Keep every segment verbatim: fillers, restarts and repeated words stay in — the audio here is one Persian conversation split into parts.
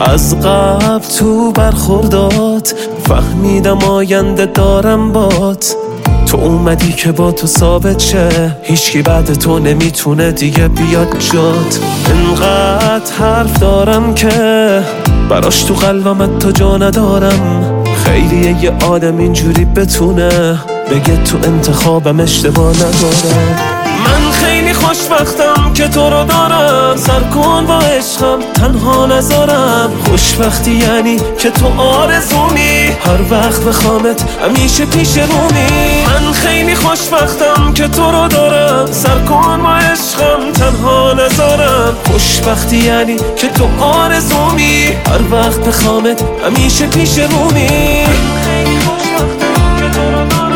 از قبل تو برخوردات فهمیدم آینده دارم بات. تو اومدی که با تو ثابت شه هیچکی بعد تو نمیتونه دیگه بیاد جات. انقدر حرف دارم که براش تو قلبم تا جا ندارم. خیلیه یه آدم اینجوری بتونه بگه تو انتخابم اشتباه نداره. من خیلی خوشبختم که تو رو دارم، سر کن با عشقم تنها نذارم. خوشبختی یعنی که تو آرزومی، هر وقت بخوامت همیشه پیش رومی. من خیلی خوشبختم که تو رو دارم، سر کن با عشقم تنها نذارم. خوشبختی یعنی که تو آرزومی، هر وقت بخوامت همیشه پیش رومی. خیلی خوشبختم که تو رو دارم.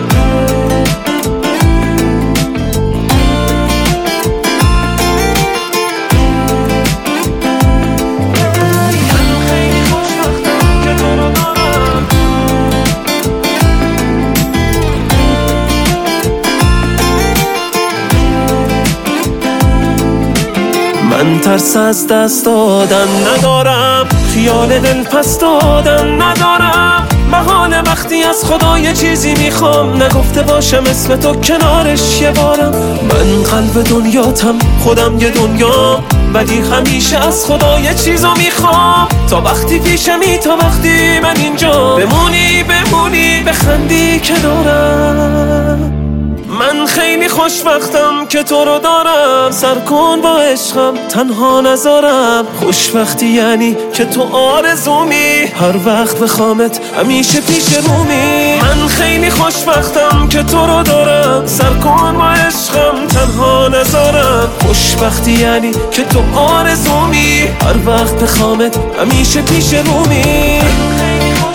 من ترس از دست دادن ندارم، خیال دل پس دادن ندارم. محال وقتی از خدا یه چیزی میخوام نگفته باشم اسم تو کنارش یه بارم. من قلب دنیاتم خودم یه دنیا، ولی همیشه از خدا یه چیزو میخوام. تا وقتی پیشمی تا وقتی من اینجا بمونی بمونی بخندی کنارم. من خیلی خوشبختم که تو رو دارم، سر کن با عشقم تنها نذارم. خوشبختی یعنی که تو آرزومی، هر وقت بخوامت همیشه پیش رومی. من خیلی خوشبختم که تو رو دارم، سر کن با عشقم تنها نذارم. خوشبختی یعنی که تو آرزومی، هر وقت بخوامت همیشه پیش رومی.